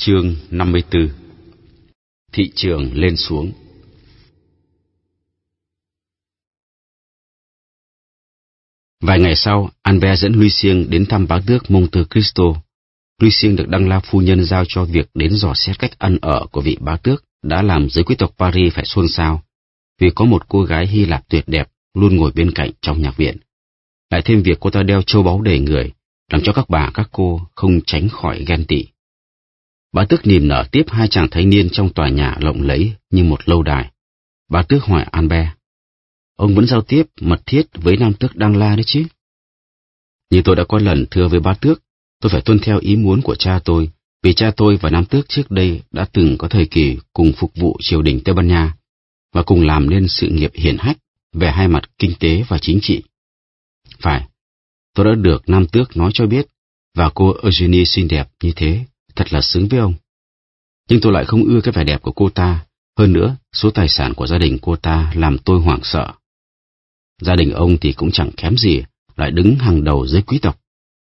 Chương 54. Thị trường lên xuống. Vài ngày sau, Albert dẫn Lucien đến thăm bá tước Monte Cristo. Lucien được Danglars phu nhân giao cho việc đến dò xét cách ăn ở của vị bá tước đã làm giới quý tộc Paris phải xôn xao, vì có một cô gái Hy Lạp tuyệt đẹp luôn ngồi bên cạnh trong nhạc viện. Lại thêm việc cô ta đeo châu báu đầy người, làm cho các bà các cô không tránh khỏi ghen tị. Bá tước niềm nở tiếp hai chàng thanh niên trong tòa nhà lộng lẫy như một lâu đài. Bá tước hỏi Albert: "Ông vẫn giao tiếp mật thiết với nam tước Danglars đấy chứ?" "Như tôi đã có lần thưa với bá tước, tôi phải tuân theo ý muốn của cha tôi, vì cha tôi và nam tước trước đây đã từng có thời kỳ cùng phục vụ triều đình Tây Ban Nha và cùng làm nên sự nghiệp hiển hách về hai mặt kinh tế và chính trị." "Phải, tôi đã được nam tước nói cho biết, và cô Eugenie xinh đẹp như thế, thật là xứng với ông. Nhưng tôi lại không ưa cái vẻ đẹp của cô ta, hơn nữa, số tài sản của gia đình cô ta làm tôi hoảng sợ. Gia đình ông thì cũng chẳng kém gì, lại đứng hàng đầu giới quý tộc.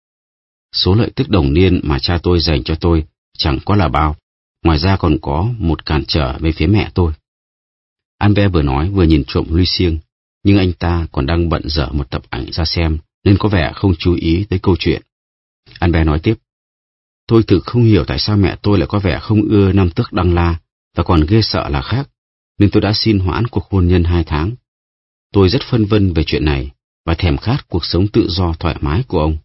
Số lợi tức đồng niên mà cha tôi dành cho tôi chẳng có là bao, ngoài ra còn có một cản trở về phía mẹ tôi." Albert vừa nói vừa nhìn trộm Lucien, nhưng anh ta còn đang bận dở một tập ảnh ra xem, nên có vẻ không chú ý tới câu chuyện. Albert nói tiếp: "Tôi thực không hiểu tại sao mẹ tôi lại có vẻ không ưa nam tước Danglars, và còn ghê sợ là khác, nên tôi đã xin hoãn cuộc hôn nhân 2 tháng. Tôi rất phân vân về chuyện này, và thèm khát cuộc sống tự do thoải mái của ông."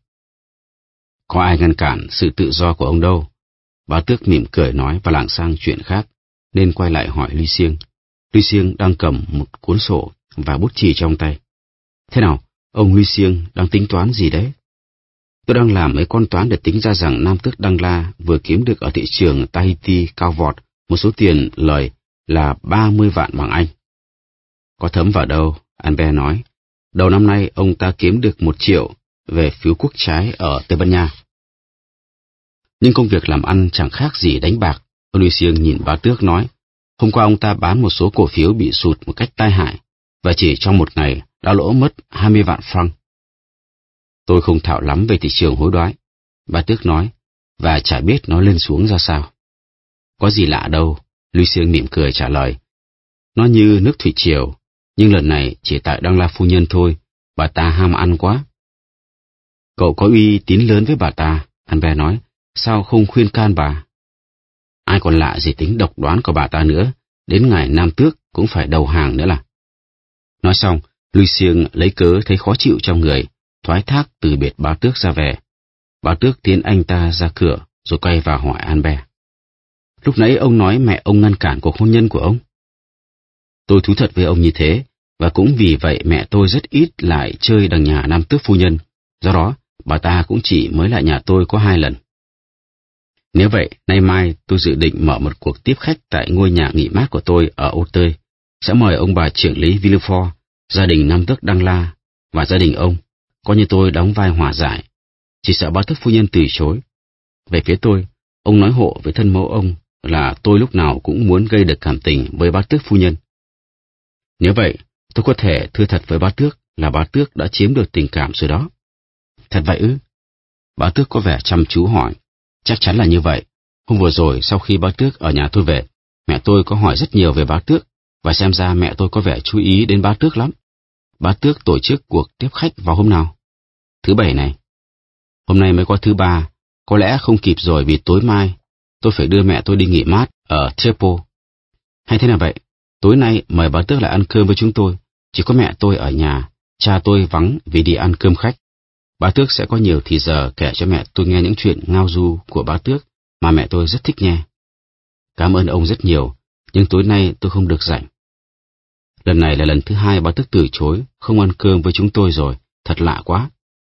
"Có ai ngăn cản sự tự do của ông đâu," bá tước mỉm cười nói và lảng sang chuyện khác, nên quay lại hỏi Lucien. Lucien đang cầm một cuốn sổ và bút chì trong tay. "Thế nào, ông Lucien đang tính toán gì đấy?" "Tôi đang làm mấy con toán để tính ra rằng nam tước Danglars vừa kiếm được ở thị trường Tahiti cao vọt một số tiền lời là 30 vạn bảng Anh." "Có thấm vào đâu," Albert nói. "Đầu năm nay ông ta kiếm được 1 triệu về phiếu quốc trái ở Tây Ban Nha." "Nhưng công việc làm ăn chẳng khác gì đánh bạc," Lucien nhìn bá tước nói. "Hôm qua ông ta bán một số cổ phiếu bị sụt một cách tai hại, và chỉ trong một ngày đã lỗ mất 20 vạn franc. "Tôi không thạo lắm về thị trường hối đoái," bá tước nói, "và chả biết nó lên xuống ra sao." "Có gì lạ đâu," Lucien mỉm cười trả lời. "Nó như nước thủy triều, nhưng lần này chỉ tại Danglars phu nhân thôi, bà ta ham ăn quá." "Cậu có uy tín lớn với bà ta," Albert nói, "sao không khuyên can bà?" "Ai còn lạ gì tính độc đoán của bà ta nữa, đến ngày nam tước cũng phải đầu hàng nữa là." Nói xong, Lucien lấy cớ thấy khó chịu trong người, thoái thác từ biệt bá tước ra về. Bá tước tiến anh ta ra cửa, rồi quay vào hỏi Albert: "Lúc nãy ông nói mẹ ông ngăn cản cuộc hôn nhân của ông." "Tôi thú thật với ông như thế, và cũng vì vậy mẹ tôi rất ít lại chơi đằng nhà nam tước phu nhân, do đó bà ta cũng chỉ mới lại nhà tôi có 2 lần. Nếu vậy, nay mai tôi dự định mở một cuộc tiếp khách tại ngôi nhà nghỉ mát của tôi ở Auteuil, sẽ mời ông bà trưởng lý Villefort, gia đình nam tước Danglars và gia đình ông, coi như tôi đóng vai hòa giải, chỉ sợ bá tước phu nhân từ chối. Về phía tôi, ông nói hộ với thân mẫu ông là tôi lúc nào cũng muốn gây được cảm tình với bá tước phu nhân. Nếu vậy, tôi có thể thưa thật với bá tước là bá tước đã chiếm được tình cảm rồi đó." "Thật vậy ư?" Bá tước có vẻ chăm chú hỏi. "Chắc chắn là như vậy. Hôm vừa rồi sau khi bá tước ở nhà tôi về, mẹ tôi có hỏi rất nhiều về bá tước, và xem ra mẹ tôi có vẻ chú ý đến bá tước lắm. Bá tước tổ chức cuộc tiếp khách vào hôm nào?" "Thứ Bảy này." "Hôm nay mới có thứ Ba, có lẽ không kịp rồi, vì tối mai tôi phải đưa mẹ tôi đi nghỉ mát ở Trépaux. Hay thế nào vậy, tối nay mời bá tước lại ăn cơm với chúng tôi, chỉ có mẹ tôi ở nhà, cha tôi vắng vì đi ăn cơm khách. Bá tước sẽ có nhiều thì giờ kể cho mẹ tôi nghe những chuyện ngao du của bá tước mà mẹ tôi rất thích nghe. Cảm ơn ông rất nhiều, nhưng tối nay tôi không được rảnh." Lần này là lần thứ 2 bá tước từ chối không ăn cơm với chúng tôi rồi, thật lạ quá.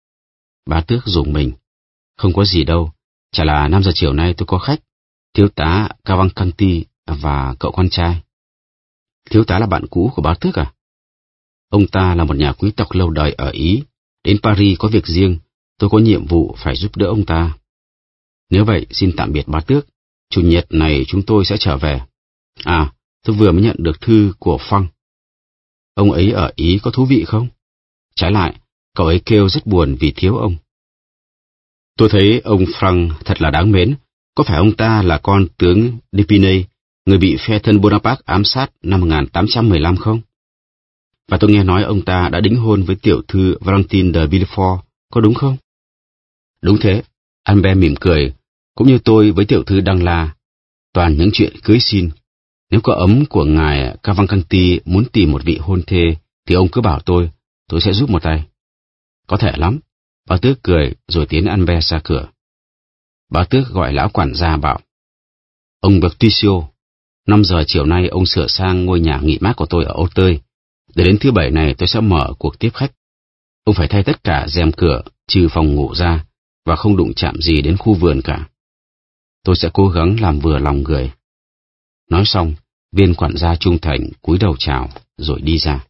Bá tước rùng mình. "Không có gì đâu, chả là 5 giờ chiều nay tôi có khách, thiếu tá Cavalcanti và cậu con trai." "Thiếu tá là bạn cũ của bá tước à?" "Ông ta là một nhà quý tộc lâu đời ở Ý, đến Paris có việc riêng, tôi có nhiệm vụ phải giúp đỡ ông ta. Nếu vậy, xin tạm biệt bá tước, Chủ nhật này chúng tôi sẽ trở về. À, tôi vừa mới nhận được thư của Frank. Ông ấy ở Ý có thú vị không? Trái lại, cậu ấy kêu rất buồn vì thiếu ông." "Tôi thấy ông Frank thật là đáng mến, Có phải ông ta là con tướng Depinay, người bị phe thân Bonaparte ám sát năm 1815 không? Và tôi nghe nói ông ta đã đính hôn với tiểu thư Valentine de Villefort, có đúng không? Đúng thế, Albert mỉm cười, cũng như tôi với tiểu thư Đăng La, toàn những chuyện cưới xin. Nếu có ấm của ngài Cavalcanti muốn tìm một vị hôn thê, thì ông cứ bảo tôi sẽ giúp một tay. Có thể lắm, bà Tước cười rồi tiến Albert ra cửa. Bà Tước gọi lão quản gia bảo, ông Bertuccio, 5 giờ chiều nay ông sửa sang ngôi nhà nghỉ mát của tôi ở Âu Tơi. Để đến thứ Bảy này tôi sẽ mở cuộc tiếp khách. Ông phải thay tất cả rèm cửa, trừ phòng ngủ ra, và không đụng chạm gì đến khu vườn cả. Tôi sẽ cố gắng làm vừa lòng người. Nói xong, viên quản gia trung thành cúi đầu chào, rồi đi ra.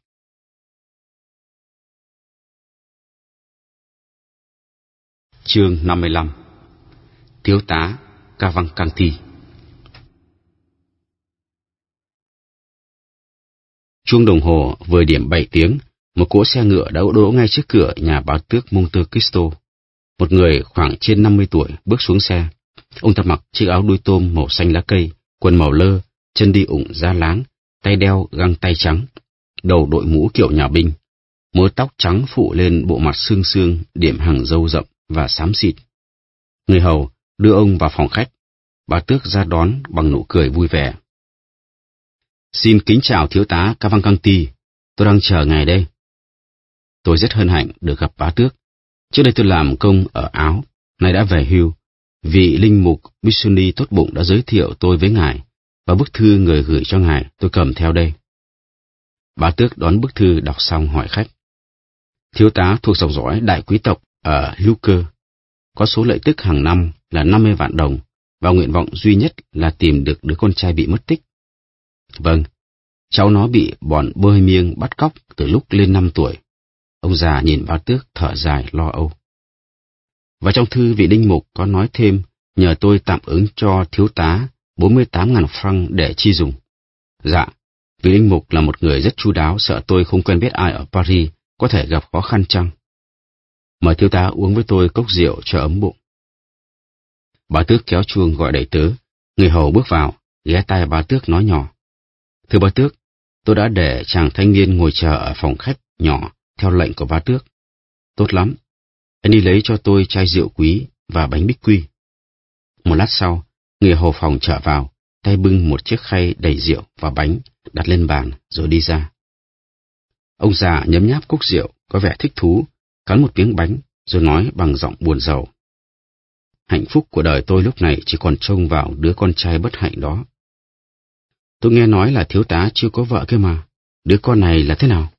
Chương 55. Thiếu tá Cavalcanti. Chuông đồng hồ vừa điểm 7 tiếng, một cỗ xe ngựa đã đỗ ngay trước cửa nhà bá tước Monte Cristo. Một người khoảng trên 50 tuổi bước xuống xe. Ông ta mặc chiếc áo đuôi tôm màu xanh lá cây, quần màu lơ, chân đi ủng da láng, tay đeo găng tay trắng, đầu đội mũ kiểu nhà binh, mớ tóc trắng phụ lên bộ mặt xương xương, điểm hàng râu rậm và xám xịt. Người hầu đưa ông vào phòng khách. Bá tước ra đón bằng nụ cười vui vẻ. Xin kính chào thiếu tá Cavalcanti, tôi đang chờ ngài đây. Tôi rất hân hạnh được gặp bá tước. Trước đây tôi làm công ở Áo, nay đã về hưu. Vị linh mục Bissoni tốt bụng đã giới thiệu tôi với ngài, và bức thư người gửi cho ngài tôi cầm theo đây. Bá tước đón bức thư đọc xong hỏi khách. Thiếu tá thuộc dòng dõi đại quý tộc ở Lucca, có số lợi tức hàng năm là 50 vạn đồng, và nguyện vọng duy nhất là tìm được đứa con trai bị mất tích. Vâng, cháu nó bị bọn Bohemian bắt cóc từ lúc lên 5 tuổi. Ông già nhìn bá tước thở dài lo âu. Và trong thư vị linh mục có nói thêm nhờ tôi tạm ứng cho thiếu tá 48.000 franc để chi dùng. Dạ, vị linh mục là một người rất chu đáo, sợ tôi không quen biết ai ở Paris có thể gặp khó khăn chăng? Mời thiếu tá uống với tôi cốc rượu cho ấm bụng. Bá tước kéo chuông gọi đầy tớ. Người hầu bước vào, ghé tai bá tước nói nhỏ. Thưa bá tước, tôi đã để chàng thanh niên ngồi chờ ở phòng khách nhỏ theo lệnh của bá tước. Tốt lắm, anh đi lấy cho tôi chai rượu quý và bánh bích quy. Một lát sau, người hầu phòng trở vào, tay bưng một chiếc khay đầy rượu và bánh, đặt lên bàn rồi đi ra. Ông già nhấm nháp cốc rượu, có vẻ thích thú, cắn một miếng bánh rồi nói bằng giọng buồn rầu. Hạnh phúc của đời tôi lúc này chỉ còn trông vào đứa con trai bất hạnh đó. Tôi nghe nói là thiếu tá chưa có vợ kia mà, đứa con này là thế nào?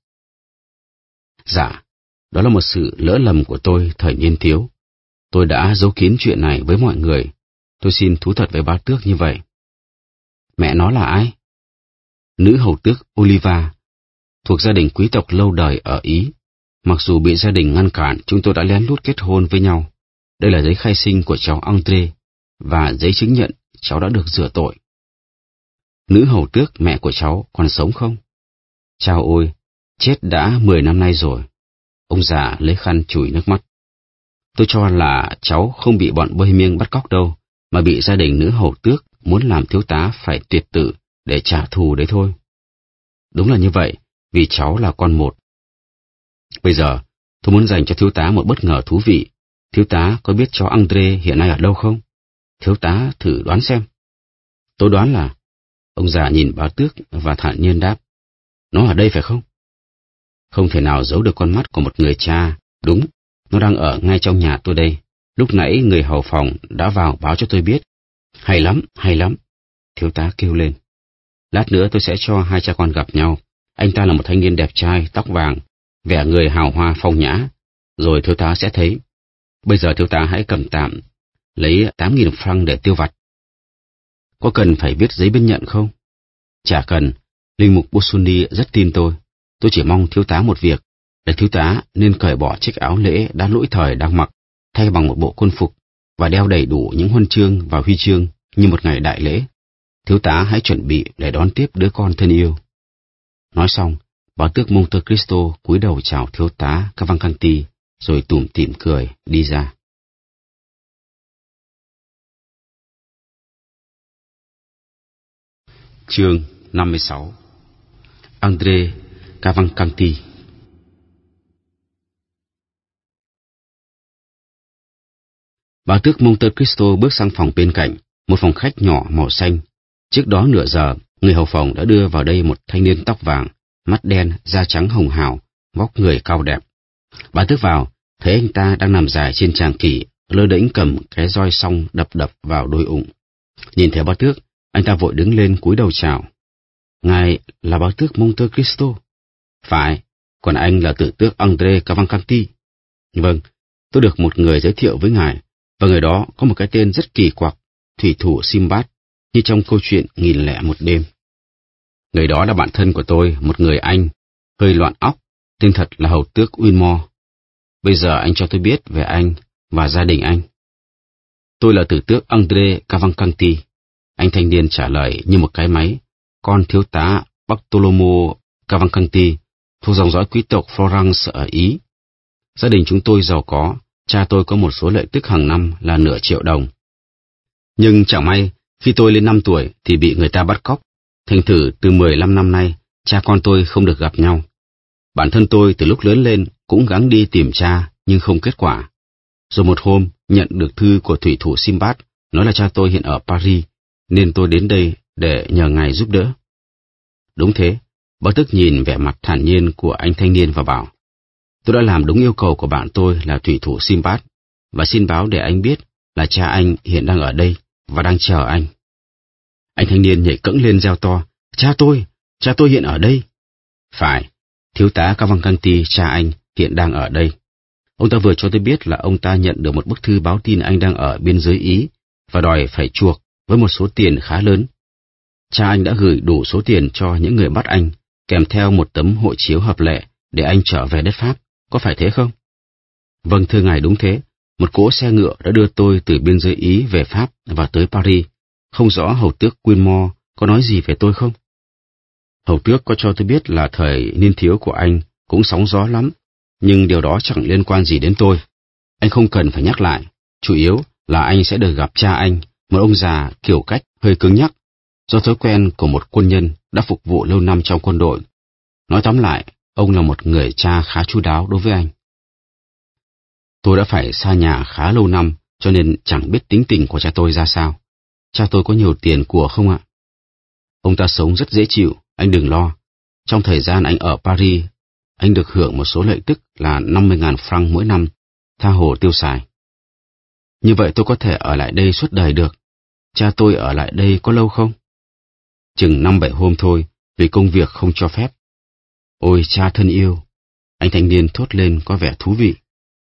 Dạ, đó là một sự lỡ lầm của tôi thời niên thiếu. Tôi đã giấu kín chuyện này với mọi người. Tôi xin thú thật với bá tước như vậy. Mẹ nó là ai? Nữ hầu tước Oliva, thuộc gia đình quý tộc lâu đời ở Ý. Mặc dù bị gia đình ngăn cản, chúng tôi đã lén lút kết hôn với nhau. Đây là giấy khai sinh của cháu André, và giấy chứng nhận cháu đã được rửa tội. Nữ hầu tước mẹ của cháu còn sống không? Chao ôi, chết đã 10 năm nay rồi. Ông già lấy khăn chùi nước mắt. Tôi cho là cháu không bị bọn Bohemian bắt cóc đâu, mà bị gia đình nữ hầu tước muốn làm thiếu tá phải tuyệt tử để trả thù đấy thôi. Đúng là như vậy, vì cháu là con một. Bây giờ, tôi muốn dành cho thiếu tá một bất ngờ thú vị. Thiếu tá có biết cháu André hiện nay ở đâu không? Thiếu tá thử đoán xem. Tôi đoán là... Ông già nhìn bá tước và thản nhiên đáp. Nó ở đây phải không? Không thể nào giấu được con mắt của một người cha. Đúng, nó đang ở ngay trong nhà tôi đây. Lúc nãy người hầu phòng đã vào báo cho tôi biết. Hay lắm, hay lắm. Thiếu tá kêu lên. Lát nữa tôi sẽ cho hai cha con gặp nhau. Anh ta là một thanh niên đẹp trai, tóc vàng, vẻ người hào hoa phong nhã. Rồi thiếu tá sẽ thấy. Bây giờ thiếu tá hãy cầm tạm, lấy 8.000 franc để tiêu vặt. Có cần phải viết giấy biên nhận không? Chả cần, linh mục Busoni rất tin tôi. Tôi chỉ mong thiếu tá một việc, là thiếu tá nên cởi bỏ chiếc áo lễ đã lỗi thời đang mặc, thay bằng một bộ quân phục, và đeo đầy đủ những huân chương và huy chương như một ngày đại lễ. Thiếu tá hãy chuẩn bị để đón tiếp đứa con thân yêu. Nói xong, bá tước Monte Cristo cúi đầu chào thiếu tá Cavalcanti, rồi tủm tỉm cười đi ra. Chương 56. André Cavalcanti. Bá tước Monte Cristo bước sang phòng bên cạnh, một phòng khách nhỏ màu xanh. Trước đó nửa giờ, người hầu phòng đã đưa vào đây một thanh niên tóc vàng, mắt đen, da trắng hồng hào, vóc người cao đẹp. Bá tước vào, thấy anh ta đang nằm dài trên tràng kỷ, lơ đễnh cầm cái roi song đập vào đôi ụng. Nhìn thấy bá tước, anh ta vội đứng lên cúi đầu chào. Ngài là bá tước Monte Cristo? Phải, còn anh là tử tước André Cavalcanti. Vâng, tôi được một người giới thiệu với ngài, và người đó có một cái tên rất kỳ quặc, thủy thủ Sinbad, như trong câu chuyện Nghìn Lẻ Một Đêm. Người đó là bạn thân của tôi, một người Anh, hơi loạn óc, tên thật là hầu tước Winmore. Bây giờ anh cho tôi biết về anh và gia đình anh. Tôi là tử tước André Cavalcanti. Anh thanh niên trả lời như một cái máy, con thiếu tá Bartolomeo Cavalcanti, thuộc dòng dõi quý tộc Florence ở Ý. Gia đình chúng tôi giàu có, cha tôi có một số lợi tức hàng năm là nửa triệu đồng. Nhưng chẳng may, khi tôi lên 5 tuổi thì bị người ta bắt cóc. Thành thử từ 15 năm nay, cha con tôi không được gặp nhau. Bản thân tôi từ lúc lớn lên cũng gắng đi tìm cha, nhưng không kết quả. Rồi một hôm, nhận được thư của thủy thủ Sinbad, nói là cha tôi hiện ở Paris, nên tôi đến đây để nhờ ngài giúp đỡ. Đúng thế, bá tước nhìn vẻ mặt thản nhiên của anh thanh niên và bảo, tôi đã làm đúng yêu cầu của bạn tôi là thủy thủ Sinbad, và xin báo để anh biết là cha anh hiện đang ở đây và đang chờ anh. Anh thanh niên nhảy cẫng lên reo to, cha tôi hiện ở đây. Phải, thiếu tá Cavalcanti, cha anh hiện đang ở đây. Ông ta vừa cho tôi biết là ông ta nhận được một bức thư báo tin anh đang ở biên giới Ý và đòi phải chuộc với một số tiền khá lớn. Cha anh đã gửi đủ số tiền cho những người bắt anh, kèm theo một tấm hộ chiếu hợp lệ để anh trở về đất Pháp, có phải thế không? Vâng thưa ngài, đúng thế. Một cỗ xe ngựa đã đưa tôi từ biên giới Ý về Pháp và tới Paris. Không rõ hầu tước Winmore có nói gì về tôi không? Hầu tước có cho tôi biết là thời niên thiếu của anh cũng sóng gió lắm, nhưng điều đó chẳng liên quan gì đến tôi. Anh không cần phải nhắc lại, chủ yếu là anh sẽ được gặp cha anh, một ông già kiểu cách hơi cứng nhắc, do thói quen của một quân nhân đã phục vụ lâu năm trong quân đội. Nói tóm lại, ông là một người cha khá chu đáo đối với anh. Tôi đã phải xa nhà khá lâu năm, cho nên chẳng biết tính tình của cha tôi ra sao. Cha tôi có nhiều tiền của không ạ? Ông ta sống rất dễ chịu, anh đừng lo. Trong thời gian anh ở Paris, anh được hưởng một số lợi tức là 50.000 franc mỗi năm, tha hồ tiêu xài. Như vậy tôi có thể ở lại đây suốt đời được. Cha tôi ở lại đây có lâu không? Chừng 5-7 hôm thôi, vì công việc không cho phép. Ôi cha thân yêu! Anh thanh niên thốt lên có vẻ thú vị.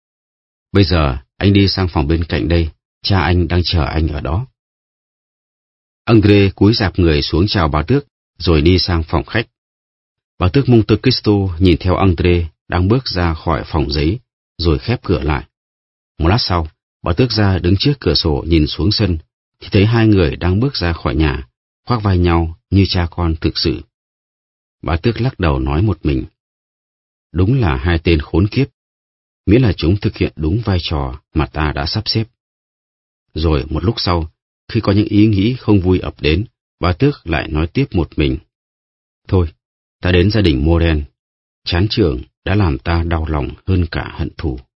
Bây giờ, anh đi sang phòng bên cạnh đây, cha anh đang chờ anh ở đó. André cúi rạp người xuống chào bá tước, rồi đi sang phòng khách. Bá tước Monte Cristo nhìn theo André đang bước ra khỏi phòng giấy, rồi khép cửa lại. Một lát sau, bá tước ra đứng trước cửa sổ nhìn xuống sân, thì thấy hai người đang bước ra khỏi nhà, khoác vai nhau như cha con thực sự. Bá tước lắc đầu nói một mình. Đúng là hai tên khốn kiếp, miễn là chúng thực hiện đúng vai trò mà ta đã sắp xếp. Rồi một lúc sau, khi có những ý nghĩ không vui ập đến, bá tước lại nói tiếp một mình. Thôi, ta đến gia đình Morel. Chán trường đã làm ta đau lòng hơn cả hận thù.